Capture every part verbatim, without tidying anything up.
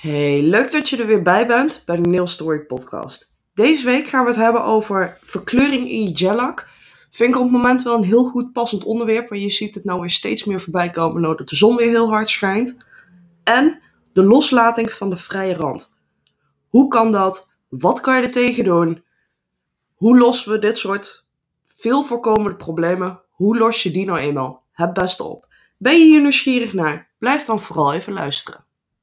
Hey, leuk dat je er weer bij bent bij de Nail Story podcast. Deze week gaan we het hebben over verkleuring in je gel-lak. Vind ik op het moment wel een heel goed passend onderwerp, want je ziet het nou weer steeds meer voorbij komen doordat de zon weer heel hard schijnt. En de loslating van de vrije rand. Hoe kan dat? Wat kan je er tegen doen? Hoe lossen we dit soort veel voorkomende problemen? Hoe los je die nou eenmaal het beste op? Ben je hier nieuwsgierig naar? Blijf dan vooral even luisteren.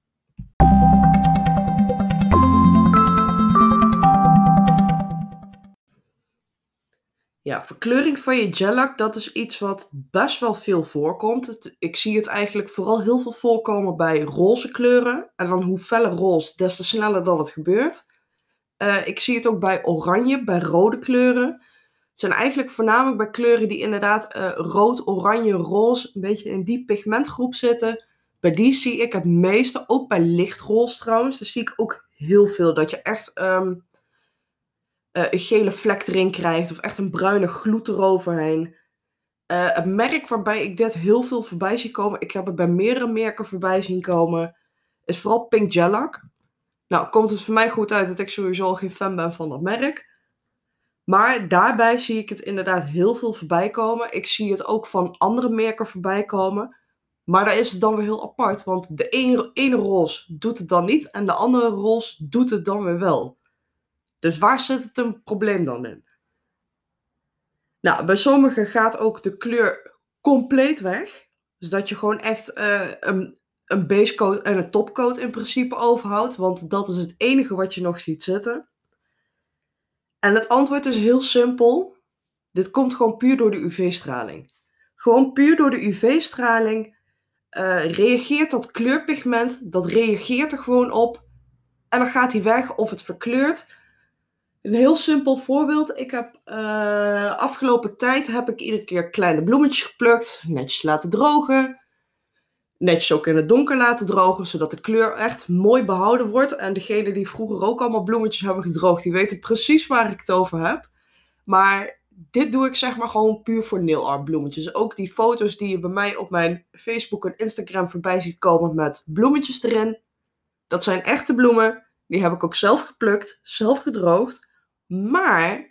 Ja, verkleuring van je gel-lak, dat is iets wat best wel veel voorkomt. Het- ik zie het eigenlijk vooral heel veel voorkomen bij roze kleuren. En dan hoe feller roze, des te sneller dat het gebeurt. Eh, ik zie het ook bij oranje, bij rode kleuren. Het zijn eigenlijk voornamelijk bij kleuren die inderdaad eh, rood, oranje, roze, een beetje in die pigmentgroep zitten. Bij die zie ik het meeste, ook bij lichtroze trouwens. Daar zie ik ook heel veel dat je echt ehm, eh, een gele vlek erin krijgt of echt een bruine gloed eroverheen. Eh, het merk waarbij ik dit heel veel voorbij zie komen, ik heb het bij meerdere merken voorbij zien komen, is vooral Pink Gel-lak. Nou, komt het voor mij goed uit dat ik sowieso al geen fan ben van dat merk. Maar daarbij zie ik het inderdaad heel veel voorbij komen. Ik zie het ook van andere merken voorbij komen. Maar daar is het dan weer heel apart, want de ene, ene roze doet het dan niet en de andere roze doet het dan weer wel. Dus waar zit het een probleem dan in? Nou, bij sommigen gaat ook de kleur compleet weg. Dus dat je gewoon echt uh, een, een basecoat en een topcoat in principe overhoudt. Want dat is het enige wat je nog ziet zitten. En het antwoord is heel simpel. Dit komt gewoon puur door de U V-straling. Gewoon puur door de U V-straling uh, reageert dat kleurpigment, dat reageert er gewoon op. En dan gaat hij weg of het verkleurt. Een heel simpel voorbeeld. Ik heb uh, afgelopen tijd heb ik iedere keer kleine bloemetjes geplukt, netjes laten drogen. Netjes ook in het donker laten drogen, zodat de kleur echt mooi behouden wordt. En degenen die vroeger ook allemaal bloemetjes hebben gedroogd, die weten precies waar ik het over heb. Maar dit doe ik zeg maar gewoon puur voor nail art bloemetjes. Ook die foto's die je bij mij op mijn Facebook en Instagram voorbij ziet komen met bloemetjes erin. Dat zijn echte bloemen. Die heb ik ook zelf geplukt, zelf gedroogd. Maar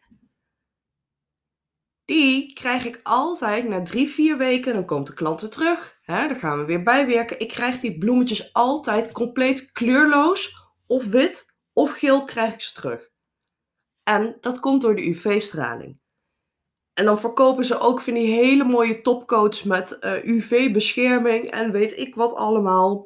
die krijg ik altijd na drie, vier weken. Dan komt de klant weer terug. Hè, dan gaan we weer bijwerken. Ik krijg die bloemetjes altijd compleet kleurloos. Of wit of geel krijg ik ze terug. En dat komt door de U V-straling. En dan verkopen ze ook van die hele mooie topcoats met uh, U V-bescherming en weet ik wat allemaal.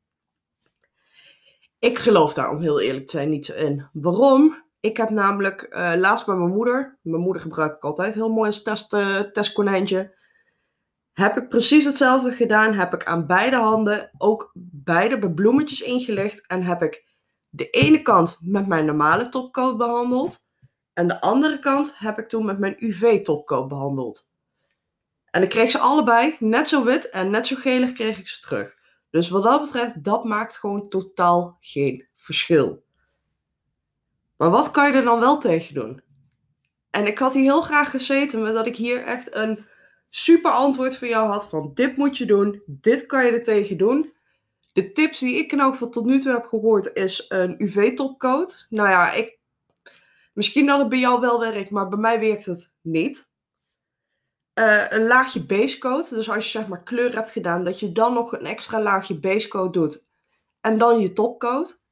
Ik geloof daar, om heel eerlijk te zijn, niet zo in. Waarom? Ik heb namelijk uh, laatst bij mijn moeder, mijn moeder gebruik ik altijd heel mooi als test, uh, testkonijntje, heb ik precies hetzelfde gedaan. Heb ik aan beide handen ook beide bebloemetjes ingelegd en heb ik de ene kant met mijn normale topcoat behandeld en de andere kant heb ik toen met mijn U V-topcoat behandeld. En ik kreeg ze allebei net zo wit en net zo gelig kreeg ik ze terug. Dus wat dat betreft, dat maakt gewoon totaal geen verschil. Maar wat kan je er dan wel tegen doen? En ik had hier heel graag gezeten met dat ik hier echt een super antwoord voor jou had van dit moet je doen, dit kan je er tegen doen. De tips die ik in elk geval tot nu toe heb gehoord is een U V-topcoat. Nou ja, ik, misschien dat het bij jou wel werkt, maar bij mij werkt het niet. Uh, een laagje basecoat, dus als je zeg maar kleur hebt gedaan, dat je dan nog een extra laagje basecoat doet en dan je topcoat.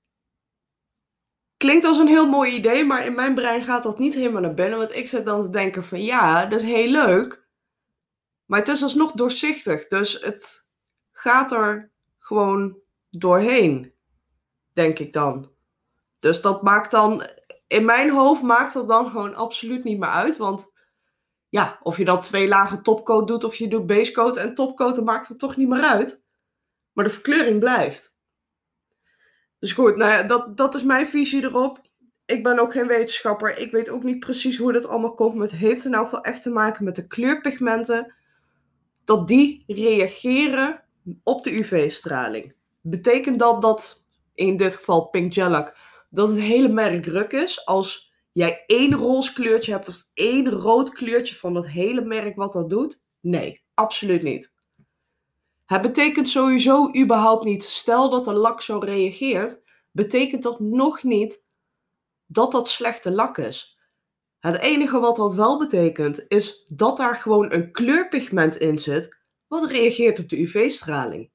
Klinkt als een heel mooi idee, maar in mijn brein gaat dat niet helemaal naar binnen, want ik zit dan te denken van ja, dat is heel leuk, maar het is alsnog doorzichtig, dus het gaat er gewoon doorheen, denk ik dan. Dus dat maakt dan, in mijn hoofd maakt dat dan gewoon absoluut niet meer uit, want ja, of je dan twee lagen topcoat doet of je doet basecoat en topcoat, dan maakt het toch niet meer uit. Maar de verkleuring blijft. Dus goed, nou ja, dat, dat is mijn visie erop. Ik ben ook geen wetenschapper. Ik weet ook niet precies hoe dat allemaal komt. Maar het heeft er nou veel echt te maken met de kleurpigmenten. Dat die reageren op de U V-straling. Betekent dat dat, in dit geval Pink Gel-lak, dat het hele merk ruk is als jij één roze kleurtje hebt of één rood kleurtje van dat hele merk wat dat doet? Nee, absoluut niet. Het betekent sowieso überhaupt niet, stel dat de lak zo reageert, betekent dat nog niet dat dat slechte lak is. Het enige wat dat wel betekent, is dat daar gewoon een kleurpigment in zit, wat reageert op de U V-straling.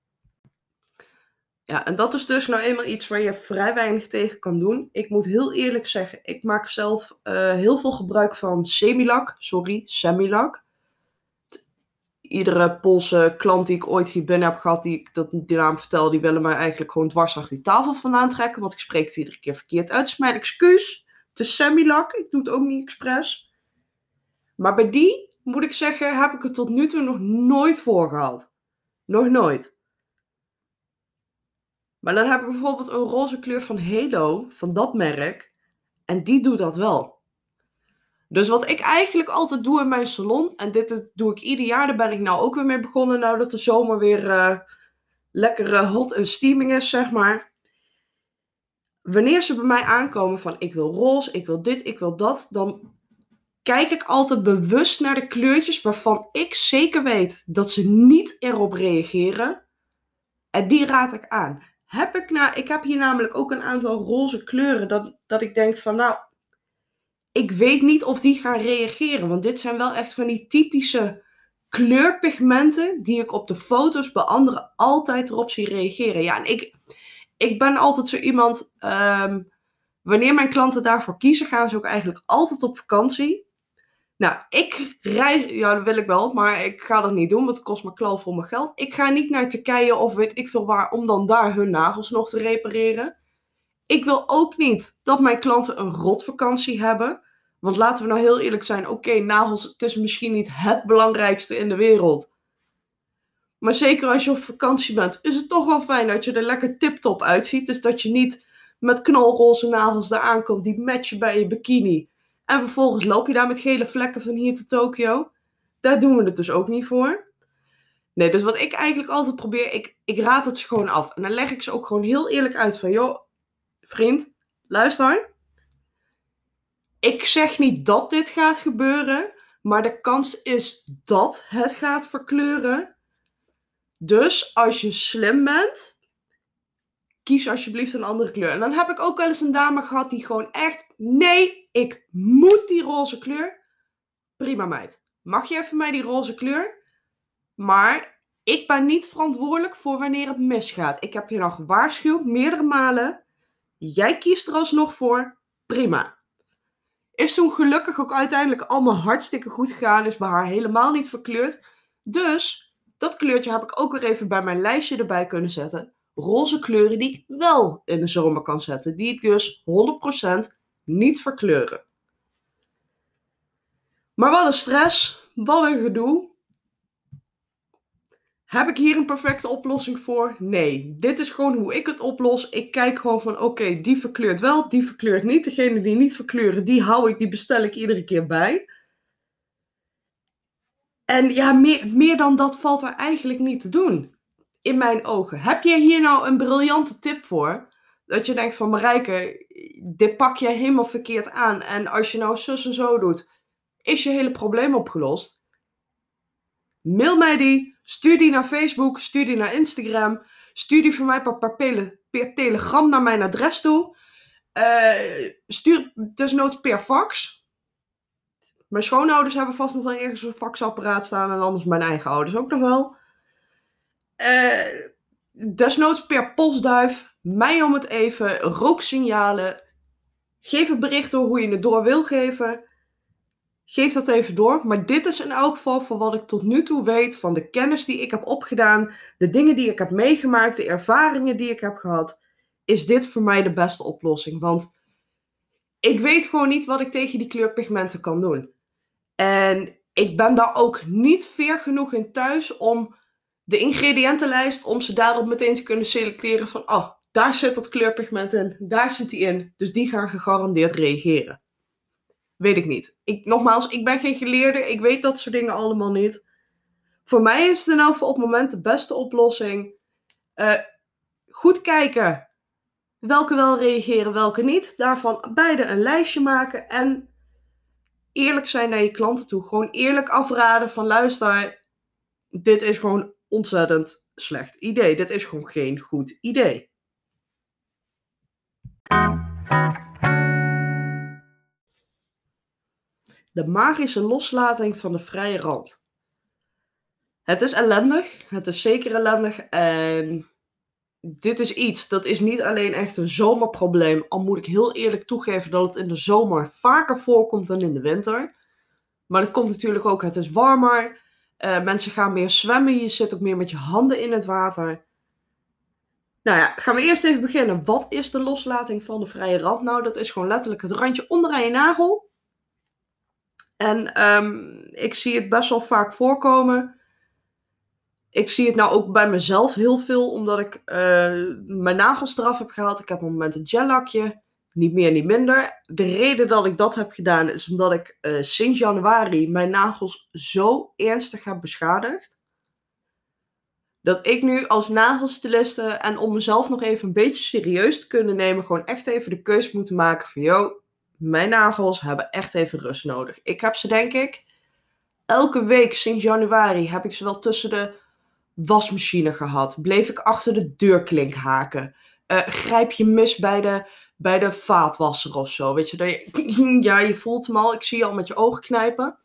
Ja, en dat is dus nou eenmaal iets waar je vrij weinig tegen kan doen. Ik moet heel eerlijk zeggen, ik maak zelf uh, heel veel gebruik van Semilak, sorry, Semilak. Iedere Poolse klant die ik ooit hier binnen heb gehad, die ik dat, die naam vertel, die willen mij eigenlijk gewoon dwars achter die tafel vandaan trekken, want ik spreek het iedere keer verkeerd uit. Dus mijn excuus, het is Semilak, ik doe het ook niet expres. Maar bij die, moet ik zeggen, heb ik het tot nu toe nog nooit voor gehad. Nog nooit. Maar dan heb ik bijvoorbeeld een roze kleur van Halo, van dat merk. En die doet dat wel. Dus wat ik eigenlijk altijd doe in mijn salon, en dit doe ik ieder jaar, daar ben ik nou ook weer mee begonnen, nou dat de zomer weer uh, lekker uh, hot en steaming is, zeg maar. Wanneer ze bij mij aankomen van ik wil roze, ik wil dit, ik wil dat, dan kijk ik altijd bewust naar de kleurtjes waarvan ik zeker weet dat ze niet erop reageren. En die raad ik aan. Heb ik, nou, ik heb hier namelijk ook een aantal roze kleuren dat, dat ik denk van nou, ik weet niet of die gaan reageren. Want dit zijn wel echt van die typische kleurpigmenten die ik op de foto's bij anderen altijd erop zie reageren. Ja, en ik, ik ben altijd zo iemand, um, wanneer mijn klanten daarvoor kiezen, gaan ze ook eigenlijk altijd op vakantie. Nou, ik reis, ja dat wil ik wel, maar ik ga dat niet doen, want het kost me klauw voor mijn geld. Ik ga niet naar Turkije of weet ik veel waar, om dan daar hun nagels nog te repareren. Ik wil ook niet dat mijn klanten een rotvakantie hebben. Want laten we nou heel eerlijk zijn, oké, okay, nagels, het is misschien niet het belangrijkste in de wereld. Maar zeker als je op vakantie bent, is het toch wel fijn dat je er lekker tip-top uitziet. Dus dat je niet met knalroze nagels daar aankomt, die matchen bij je bikini. En vervolgens loop je daar met gele vlekken van hier te Tokio. Daar doen we het dus ook niet voor. Nee, dus wat ik eigenlijk altijd probeer, ik, ik raad het ze gewoon af. En dan leg ik ze ook gewoon heel eerlijk uit van, joh, vriend, luister. Ik zeg niet dat dit gaat gebeuren, maar de kans is dat het gaat verkleuren. Dus als je slim bent, kies alsjeblieft een andere kleur. En dan heb ik ook wel eens een dame gehad die gewoon echt, nee, ik moet die roze kleur. Prima meid, mag je even mij die roze kleur? Maar ik ben niet verantwoordelijk voor wanneer het misgaat. Ik heb je nog gewaarschuwd, meerdere malen. Jij kiest er alsnog voor, prima. Is toen gelukkig ook uiteindelijk allemaal hartstikke goed gegaan. Is bij haar helemaal niet verkleurd. Dus dat kleurtje heb ik ook weer even bij mijn lijstje erbij kunnen zetten. Roze kleuren die ik wel in de zomer kan zetten. Die ik dus honderd procent niet verkleuren. Maar wat een stress. Wat een gedoe. Heb ik hier een perfecte oplossing voor? Nee. Dit is gewoon hoe ik het oplos. Ik kijk gewoon van oké, okay, die verkleurt wel, die verkleurt niet. Degene die niet verkleuren, die hou ik, die bestel ik iedere keer bij. En ja, meer, meer dan dat valt er eigenlijk niet te doen. In mijn ogen. Heb jij hier nou een briljante tip voor? Dat je denkt van Marijke, dit pak jij helemaal verkeerd aan. En als je nou zus en zo doet, is je hele probleem opgelost? Mail mij die. Stuur die naar Facebook, stuur die naar Instagram. Stuur die voor mij per, per, pele, per telegram naar mijn adres toe. Uh, stuur desnoods per fax. Mijn schoonouders hebben vast nog wel ergens een faxapparaat staan. En anders mijn eigen ouders ook nog wel. Uh, desnoods per postduif. Mij om het even. Rooksignalen. Geef het bericht door hoe je het door wil geven. Geef dat even door. Maar dit is in elk geval voor wat ik tot nu toe weet. Van de kennis die ik heb opgedaan. De dingen die ik heb meegemaakt. De ervaringen die ik heb gehad. Is dit voor mij de beste oplossing. Want ik weet gewoon niet wat ik tegen die kleurpigmenten kan doen. En ik ben daar ook niet ver genoeg in thuis om de ingrediëntenlijst, om ze daarop meteen te kunnen selecteren van, oh, daar zit dat kleurpigment in, daar zit die in. Dus die gaan gegarandeerd reageren. Weet ik niet. Ik, nogmaals, ik ben geen geleerde, ik weet dat soort dingen allemaal niet. Voor mij is het nou voor op het moment de beste oplossing. Uh, goed kijken welke wel reageren, welke niet. Daarvan beide een lijstje maken en eerlijk zijn naar je klanten toe. Gewoon eerlijk afraden van luister, dit is gewoon ontzettend slecht idee. Dit is gewoon geen goed idee. De magische loslating van de vrije rand. Het is ellendig. Het is zeker ellendig. En dit is iets, dat is niet alleen echt een zomerprobleem. Al moet ik heel eerlijk toegeven dat het in de zomer vaker voorkomt dan in de winter. Maar het komt natuurlijk ook, het is warmer. Uh, mensen gaan meer zwemmen. Je zit ook meer met je handen in het water. Nou ja, gaan we eerst even beginnen. Wat is de loslating van de vrije rand? Nou, dat is gewoon letterlijk het randje onderaan je nagel. En um, ik zie het best wel vaak voorkomen. Ik zie het nou ook bij mezelf heel veel, omdat ik uh, mijn nagels eraf heb gehaald. Ik heb op het moment een gellakje. Niet meer, niet minder. De reden dat ik dat heb gedaan is omdat ik uh, sinds januari mijn nagels zo ernstig heb beschadigd. Dat ik nu als nagelstiliste en om mezelf nog even een beetje serieus te kunnen nemen, gewoon echt even de keus moeten maken van, yo, mijn nagels hebben echt even rust nodig. Ik heb ze denk ik, elke week sinds januari heb ik ze wel tussen de wasmachine gehad. Bleef ik achter de deurklink haken. Uh, grijp je mis bij de, bij de vaatwasser of zo. Weet je, dat je, ja, je voelt hem al. Ik zie je al met je ogen knijpen.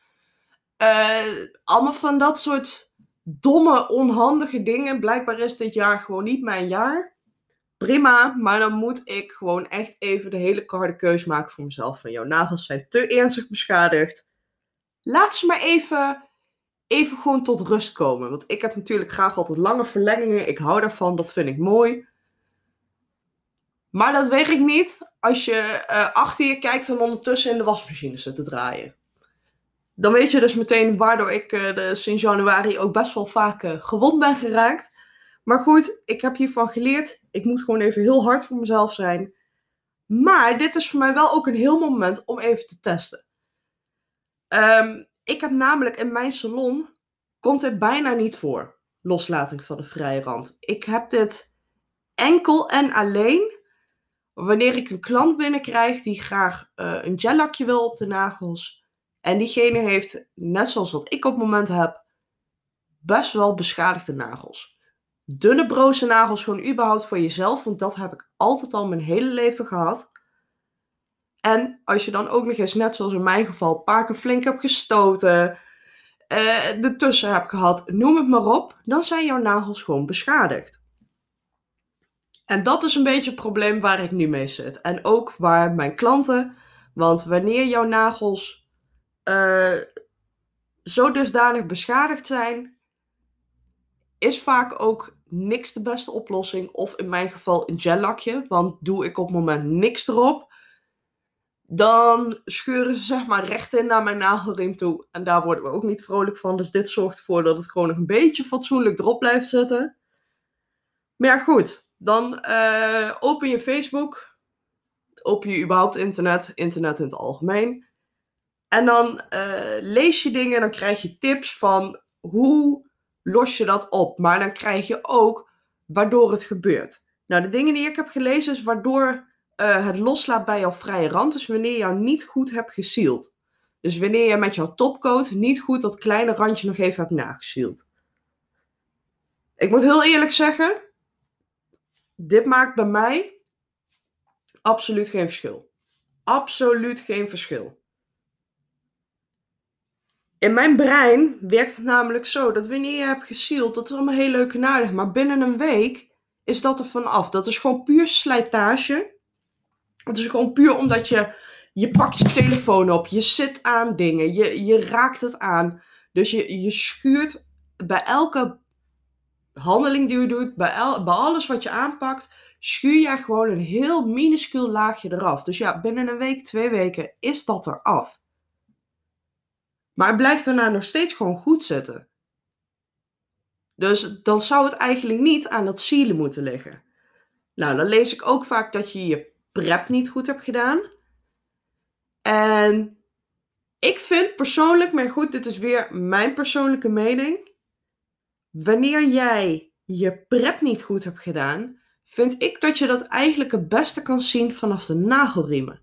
Uh, allemaal van dat soort domme, onhandige dingen. Blijkbaar is dit jaar gewoon niet mijn jaar. Prima, maar dan moet ik gewoon echt even de hele harde keus maken voor mezelf. Van, jouw nagels zijn te ernstig beschadigd. Laat ze maar even... Even gewoon tot rust komen. Want ik heb natuurlijk graag altijd lange verlengingen. Ik hou daarvan. Dat vind ik mooi. Maar dat werkt niet als je uh, achter je kijkt en ondertussen in de wasmachine zit te draaien. Dan weet je dus meteen waardoor ik uh, de, sinds januari ook best wel vaak uh, gewond ben geraakt. Maar goed, ik heb hiervan geleerd. Ik moet gewoon even heel hard voor mezelf zijn. Maar dit is voor mij wel ook een heel moment om even te testen. Um, Ik heb namelijk in mijn salon, komt het bijna niet voor, loslating van de vrije rand. Ik heb dit enkel en alleen wanneer ik een klant binnenkrijg die graag uh, een gellakje wil op de nagels. En diegene heeft, net zoals wat ik op het moment heb, best wel beschadigde nagels. Dunne broze nagels gewoon überhaupt voor jezelf, want dat heb ik altijd al mijn hele leven gehad. En als je dan ook nog eens, net zoals in mijn geval, een paar keer flink hebt gestoten, uh, ertussen hebt gehad, noem het maar op, dan zijn jouw nagels gewoon beschadigd. En dat is een beetje het probleem waar ik nu mee zit. En ook waar mijn klanten, want wanneer jouw nagels uh, zo dusdanig beschadigd zijn, is vaak ook niks de beste oplossing. Of in mijn geval een gellakje, want doe ik op het moment niks erop, dan scheuren ze zeg maar recht in naar mijn nagelriem toe. En daar worden we ook niet vrolijk van. Dus dit zorgt ervoor dat het gewoon nog een beetje fatsoenlijk erop blijft zitten. Maar ja, goed. Dan uh, open je Facebook. Open je überhaupt internet. Internet in het algemeen. En dan uh, lees je dingen. Dan krijg je tips van hoe los je dat op. Maar dan krijg je ook waardoor het gebeurt. Nou, de dingen die ik heb gelezen is waardoor Uh, het loslaat bij jouw vrije rand. Dus wanneer je jou niet goed hebt gesealed. Dus wanneer je met jouw topcoat niet goed dat kleine randje nog even hebt nagesealed. Ik moet heel eerlijk zeggen, dit maakt bij mij absoluut geen verschil. Absoluut geen verschil. In mijn brein werkt het namelijk zo dat wanneer je hebt gesealed, dat is allemaal heel leuk en aardig. Maar binnen een week is dat er vanaf. Dat is gewoon puur slijtage. Het is gewoon puur omdat je, je pakt je telefoon op, je zit aan dingen, je, je raakt het aan. Dus je, je schuurt bij elke handeling die je doet, bij, el, bij alles wat je aanpakt, schuur je gewoon een heel minuscuul laagje eraf. Dus ja, binnen een week, twee weken is dat eraf. Maar het blijft daarna nog steeds gewoon goed zitten. Dus dan zou het eigenlijk niet aan dat sealen moeten liggen. Nou, dan lees ik ook vaak dat je je prep niet goed hebt gedaan. En ik vind persoonlijk, maar goed, dit is weer mijn persoonlijke mening. Wanneer jij je prep niet goed hebt gedaan, vind ik dat je dat eigenlijk het beste kan zien vanaf de nagelriemen.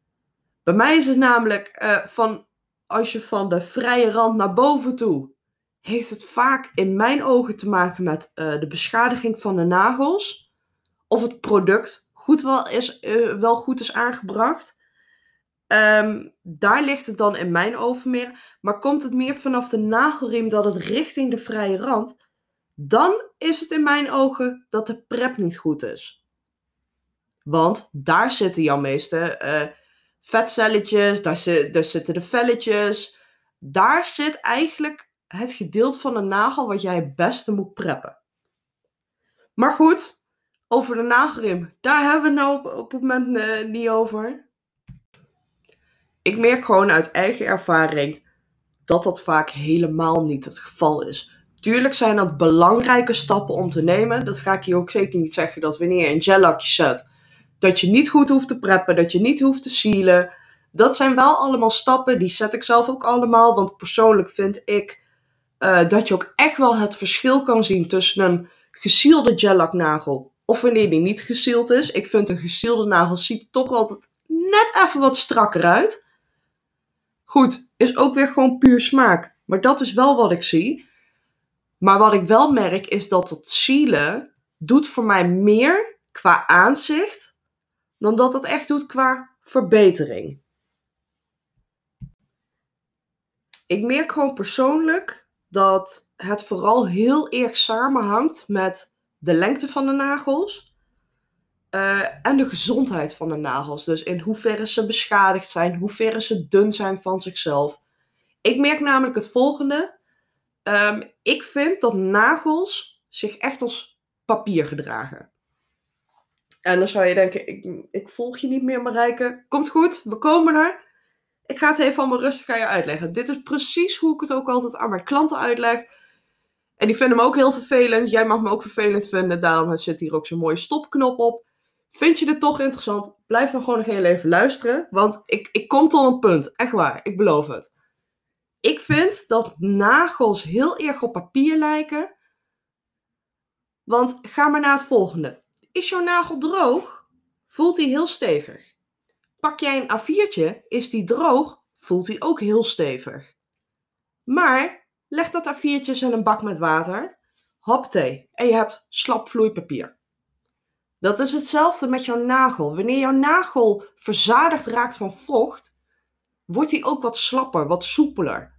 Bij mij is het namelijk uh, van, als je van de vrije rand naar boven toe heeft het vaak in mijn ogen te maken met uh, de beschadiging van de nagels. Of het product goed wel, is, uh, wel goed is aangebracht. Um, daar ligt het dan in mijn ogen meer. Maar komt het meer vanaf de nagelriem dat het richting de vrije rand, dan is het in mijn ogen dat de prep niet goed is. Want daar zitten jouw meeste uh, vetcelletjes, daar, zit, daar zitten de velletjes. Daar zit eigenlijk het gedeelte van de nagel wat jij het beste moet preppen. Maar goed, over de nagelriem, daar hebben we het nou op, op het moment uh, niet over. Ik merk gewoon uit eigen ervaring dat dat vaak helemaal niet het geval is. Tuurlijk zijn dat belangrijke stappen om te nemen. Dat ga ik je ook zeker niet zeggen, dat wanneer je een gellakje zet, dat je niet goed hoeft te preppen, dat je niet hoeft te sealen. Dat zijn wel allemaal stappen, die zet ik zelf ook allemaal. Want persoonlijk vind ik uh, dat je ook echt wel het verschil kan zien tussen een gesielde gellaknagel of wanneer die niet gesield is. Ik vind een gesielde nagel ziet er toch altijd net even wat strakker uit. Goed, is ook weer gewoon puur smaak. Maar dat is wel wat ik zie. Maar wat ik wel merk is dat het sealen doet voor mij meer qua aanzicht dan dat het echt doet qua verbetering. Ik merk gewoon persoonlijk dat het vooral heel erg samenhangt met de lengte van de nagels. Uh, en de gezondheid van de nagels. Dus in hoeverre ze beschadigd zijn, hoeverre ze dun zijn van zichzelf. Ik merk namelijk het volgende. Um, ik vind dat nagels zich echt als papier gedragen. En dan zou je denken, ik, ik volg je niet meer, Marijke. Komt goed, we komen er. Ik ga het even allemaal rustig aan je uitleggen. Dit is precies hoe ik het ook altijd aan mijn klanten uitleg. En die vinden me ook heel vervelend. Jij mag me ook vervelend vinden. Daarom zit hier ook zo'n mooie stopknop op. Vind je dit toch interessant? Blijf dan gewoon nog heel even luisteren. Want ik, ik kom tot een punt. Echt waar, ik beloof het. Ik vind dat nagels heel erg op papier lijken. Want ga maar naar het volgende. Is jouw nagel droog? Voelt hij heel stevig. Pak jij een A viertje, is die droog? Voelt hij ook heel stevig. Maar leg dat A viertje in een bak met water. Hoppatee. En je hebt slap vloeipapier. Dat is hetzelfde met jouw nagel. Wanneer jouw nagel verzadigd raakt van vocht, wordt hij ook wat slapper, wat soepeler.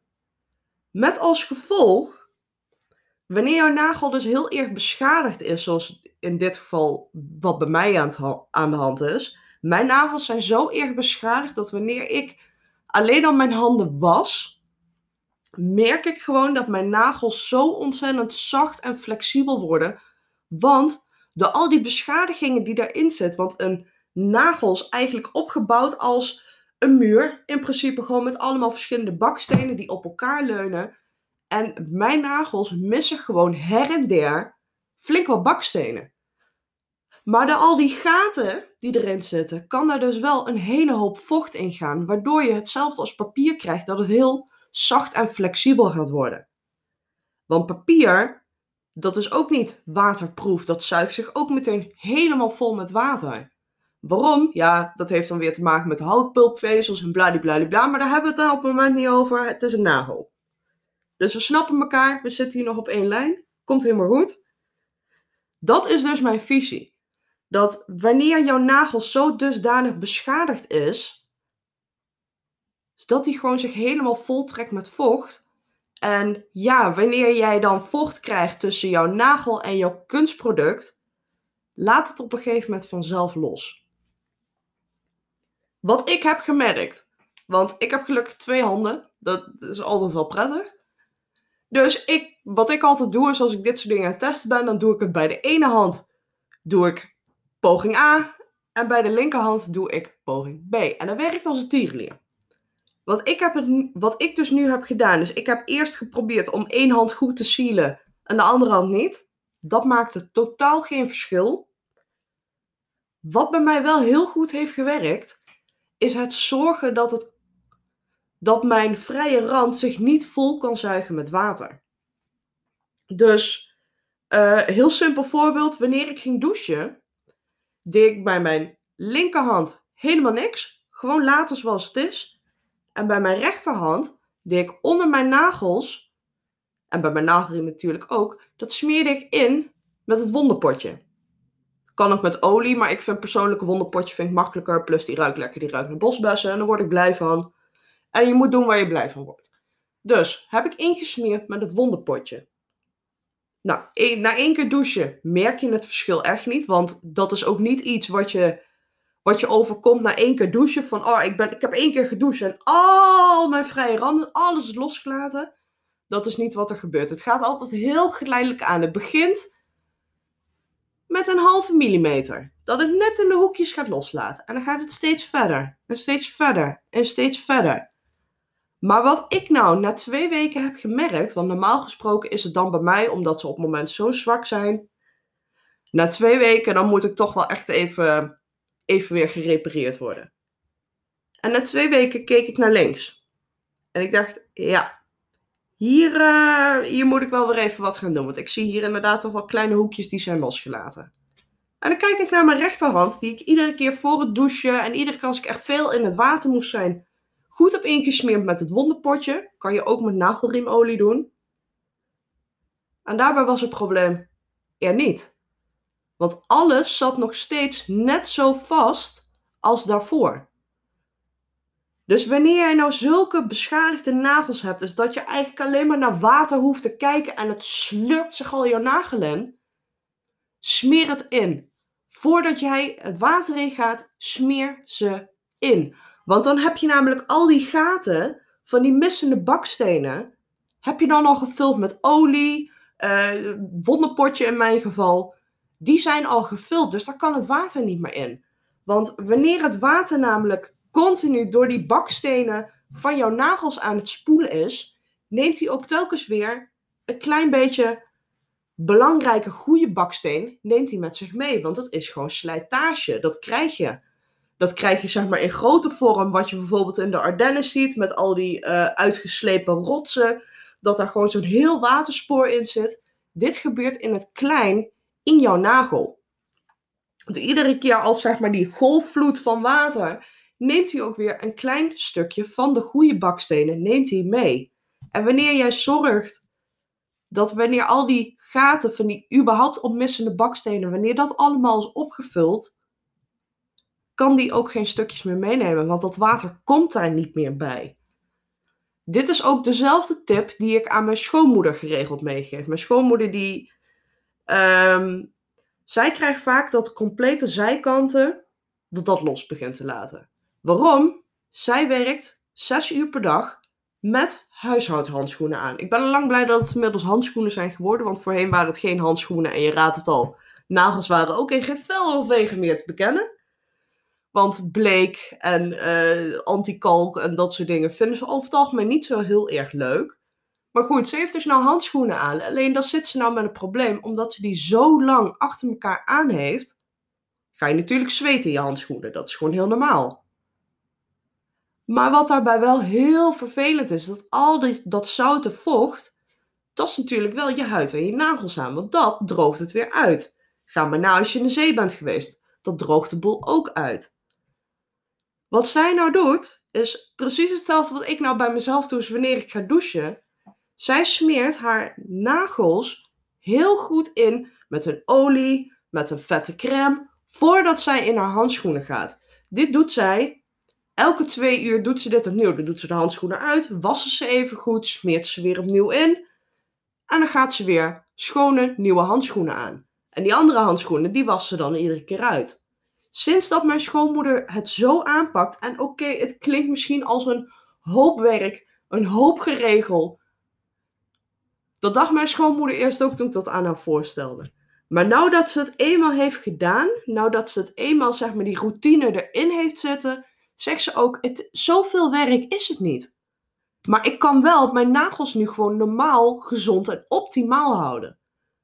Met als gevolg, wanneer jouw nagel dus heel erg beschadigd is, zoals in dit geval wat bij mij aan, het, aan de hand is. Mijn nagels zijn zo erg beschadigd dat wanneer ik alleen al mijn handen was, merk ik gewoon dat mijn nagels zo ontzettend zacht en flexibel worden. Want door al die beschadigingen die daarin zitten, want een nagel is eigenlijk opgebouwd als een muur. In principe gewoon met allemaal verschillende bakstenen die op elkaar leunen. En mijn nagels missen gewoon her en der flink wat bakstenen. Maar door al die gaten die erin zitten, kan daar dus wel een hele hoop vocht in gaan. Waardoor je hetzelfde als papier krijgt, dat het heel zacht en flexibel gaat worden. Want papier, dat is ook niet waterproof. Dat zuigt zich ook meteen helemaal vol met water. Waarom? Ja, dat heeft dan weer te maken met houtpulpvezels en bladibladibla. Maar daar hebben we het daar op het moment niet over. Het is een nagel. Dus we snappen elkaar. We zitten hier nog op één lijn. Komt helemaal goed. Dat is dus mijn visie. Dat wanneer jouw nagel zo dusdanig beschadigd is, dat hij gewoon zich helemaal voltrekt met vocht. En ja, wanneer jij dan vocht krijgt tussen jouw nagel en jouw kunstproduct, laat het op een gegeven moment vanzelf los. Wat ik heb gemerkt, want ik heb gelukkig twee handen, dat is altijd wel prettig. Dus ik, wat ik altijd doe is als ik dit soort dingen aan het testen ben, dan doe ik het bij de ene hand, doe ik poging A en bij de linkerhand doe ik poging B. En dat werkt als een tierenlier. Wat ik, heb het, wat ik dus nu heb gedaan, is ik heb eerst geprobeerd om één hand goed te sealen en de andere hand niet. Dat maakte totaal geen verschil. Wat bij mij wel heel goed heeft gewerkt, is het zorgen dat, het, dat mijn vrije rand zich niet vol kan zuigen met water. Dus, uh, heel simpel voorbeeld, wanneer ik ging douchen, deed ik bij mijn linkerhand helemaal niks. Gewoon laten zoals het is. En bij mijn rechterhand deed ik onder mijn nagels en bij mijn nagelriem natuurlijk ook, dat smeerde ik in met het wonderpotje. Kan ook met olie, maar ik vind persoonlijk een wonderpotje vind ik makkelijker. Plus die ruikt lekker, die ruikt naar bosbessen en daar word ik blij van. En je moet doen waar je blij van wordt. Dus heb ik ingesmeerd met het wonderpotje. Nou, na één keer douchen merk je het verschil echt niet. Want dat is ook niet iets wat je, wat je overkomt na één keer douchen. Van, oh, ik, ben, ik heb één keer gedoucht en al mijn vrije randen, alles is losgelaten. Dat is niet wat er gebeurt. Het gaat altijd heel geleidelijk aan. Het begint met een halve millimeter. Dat het net in de hoekjes gaat loslaten. En dan gaat het steeds verder. En steeds verder. En steeds verder. Maar wat ik nou na twee weken heb gemerkt. Want normaal gesproken is het dan bij mij. Omdat ze op het moment zo zwak zijn. Na twee weken dan moet ik toch wel echt even, even weer gerepareerd worden. En na twee weken keek ik naar links. En ik dacht, ja. Hier, uh, hier moet ik wel weer even wat gaan doen. Want ik zie hier inderdaad toch wel kleine hoekjes die zijn losgelaten. En dan kijk ik naar mijn rechterhand, die ik iedere keer voor het douchen en iedere keer als ik echt veel in het water moest zijn, goed heb ingesmeerd met het wonderpotje. Kan je ook met nagelriemolie doen. En daarbij was het probleem er niet. Want alles zat nog steeds net zo vast als daarvoor. Dus wanneer jij nou zulke beschadigde nagels hebt, dus dat je eigenlijk alleen maar naar water hoeft te kijken en het slurpt zich al je nagel in, smeer het in. Voordat jij het water in gaat, smeer ze in. Want dan heb je namelijk al die gaten van die missende bakstenen, heb je dan al gevuld met olie, uh, wonderpotje in mijn geval. Die zijn al gevuld, dus daar kan het water niet meer in. Want wanneer het water namelijk continu door die bakstenen van jouw nagels aan het spoelen is, neemt hij ook telkens weer een klein beetje belangrijke goede baksteen neemt hij met zich mee. Want dat is gewoon slijtage. Dat krijg je. Dat krijg je zeg maar in grote vorm. Wat je bijvoorbeeld in de Ardennen ziet. Met al die uh, uitgeslepen rotsen. Dat daar gewoon zo'n heel waterspoor in zit. Dit gebeurt in het klein in jouw nagel. Want iedere keer als zeg maar die golfvloed van water, neemt hij ook weer een klein stukje van de goede bakstenen neemt hij mee. En wanneer jij zorgt dat wanneer al die gaten van die überhaupt opmissende bakstenen, wanneer dat allemaal is opgevuld, kan die ook geen stukjes meer meenemen, want dat water komt daar niet meer bij. Dit is ook dezelfde tip die ik aan mijn schoonmoeder geregeld meegeef. Mijn schoonmoeder die, um, zij krijgt vaak dat de complete zijkanten, dat dat los begint te laten. Waarom? Zij werkt zes uur per dag met huishoudhandschoenen aan. Ik ben al lang blij dat het inmiddels handschoenen zijn geworden, want voorheen waren het geen handschoenen en je raadt het al. Nagels waren ook in geen vel of wegen meer te bekennen. Want bleek en uh, antikalk en dat soort dingen vinden ze over het algemeen niet zo heel erg leuk. Maar goed, ze heeft dus nou handschoenen aan. Alleen dan zit ze nou met een probleem, omdat ze die zo lang achter elkaar aan heeft, ga je natuurlijk zweten in je handschoenen. Dat is gewoon heel normaal. Maar wat daarbij wel heel vervelend is, dat al die, dat zoute vocht, tast natuurlijk wel je huid en je nagels aan. Want dat droogt het weer uit. Ga maar na als je in de zee bent geweest. Dat droogt de boel ook uit. Wat zij nou doet, is precies hetzelfde wat ik nou bij mezelf doe, is wanneer ik ga douchen. Zij smeert haar nagels heel goed in met een olie, met een vette crème, voordat zij in haar handschoenen gaat. Dit doet zij. Elke twee uur doet ze dit opnieuw. Dan doet ze de handschoenen uit, wassen ze even goed, smeert ze weer opnieuw in. En dan gaat ze weer schone, nieuwe handschoenen aan. En die andere handschoenen, die wassen ze dan iedere keer uit. Sinds dat mijn schoonmoeder het zo aanpakt, en oké, okay, het klinkt misschien als een hoop werk, een hoop geregel. Dat dacht mijn schoonmoeder eerst ook toen ik dat aan haar voorstelde. Maar nou dat ze het eenmaal heeft gedaan, nou dat ze het eenmaal, zeg maar, die routine erin heeft zitten, zegt ze ook, het, zoveel werk is het niet. Maar ik kan wel mijn nagels nu gewoon normaal, gezond en optimaal houden.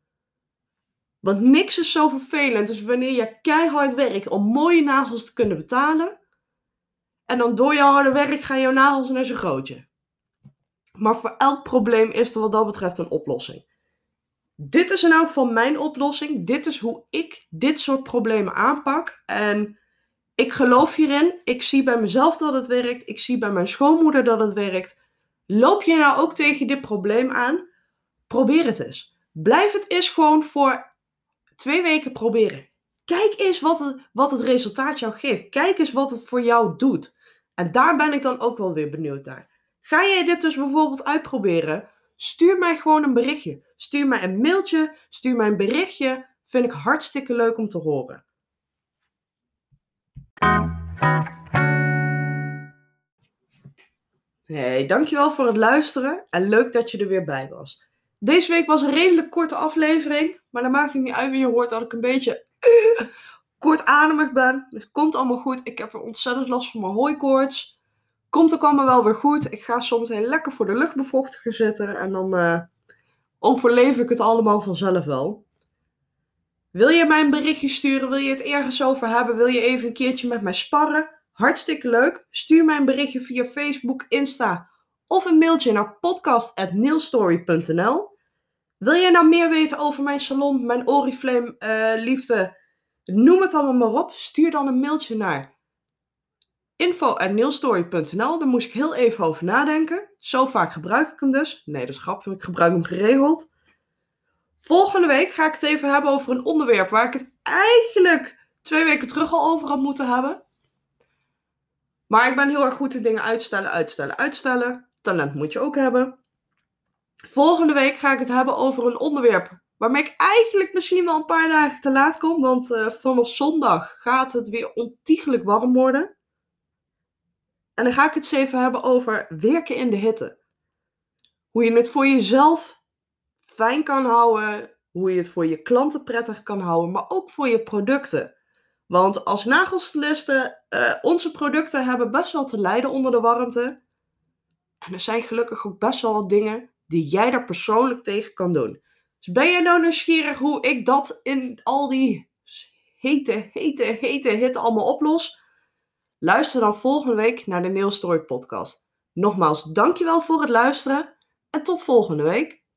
Want niks is zo vervelend. Dus wanneer je keihard werkt om mooie nagels te kunnen betalen, en dan door je harde werk gaan jouw nagels naar zijn grootje. Maar voor elk probleem is er wat dat betreft een oplossing. Dit is in elk geval mijn oplossing. Dit is hoe ik dit soort problemen aanpak. En ik geloof hierin. Ik zie bij mezelf dat het werkt. Ik zie bij mijn schoonmoeder dat het werkt. Loop je nou ook tegen dit probleem aan? Probeer het eens. Blijf het eens gewoon voor twee weken proberen. Kijk eens wat het, wat het resultaat jou geeft. Kijk eens wat het voor jou doet. En daar ben ik dan ook wel weer benieuwd naar. Ga jij dit dus bijvoorbeeld uitproberen? Stuur mij gewoon een berichtje. Stuur mij een mailtje. Stuur mij een berichtje. Vind ik hartstikke leuk om te horen. Hey, dankjewel voor het luisteren en leuk dat je er weer bij was. Deze week was een redelijk korte aflevering, maar dat maakt het niet uit, want je hoort dat ik een beetje uh, kortademig ben. Dus het komt allemaal goed. Ik heb er ontzettend last van mijn hooikoorts. Komt ook allemaal wel weer goed. Ik ga zometeen lekker voor de luchtbevochtiger zitten en dan uh, overleef ik het allemaal vanzelf wel. Wil je mij een berichtje sturen? Wil je het ergens over hebben? Wil je even een keertje met mij sparren? Hartstikke leuk. Stuur mij een berichtje via Facebook, Insta of een mailtje naar podcast at nailstory punt n l. Wil je nou meer weten over mijn salon, mijn Oriflame uh, liefde? Noem het allemaal maar op. Stuur dan een mailtje naar info at nailstory punt n l. Daar moest ik heel even over nadenken. Zo vaak gebruik ik hem dus. Nee, dat is grappig. Ik gebruik hem geregeld. Volgende week ga ik het even hebben over een onderwerp waar ik het eigenlijk twee weken terug al over had moeten hebben. Maar ik ben heel erg goed in dingen uitstellen, uitstellen, uitstellen. Talent moet je ook hebben. Volgende week ga ik het hebben over een onderwerp waarmee ik eigenlijk misschien wel een paar dagen te laat kom. Want uh, vanaf zondag gaat het weer ontiegelijk warm worden. En dan ga ik het eens even hebben over werken in de hitte. Hoe je het voor jezelf fijn kan houden. Hoe je het voor je klanten prettig kan houden. Maar ook voor je producten. Want als nagelstylisten, uh, onze producten hebben best wel te lijden onder de warmte. En er zijn gelukkig ook best wel wat dingen die jij daar persoonlijk tegen kan doen. Dus ben je nou nieuwsgierig hoe ik dat in al die hete, hete, hete hitte allemaal oplos? Luister dan volgende week naar de Nail Story podcast. Nogmaals, dankjewel voor het luisteren en tot volgende week.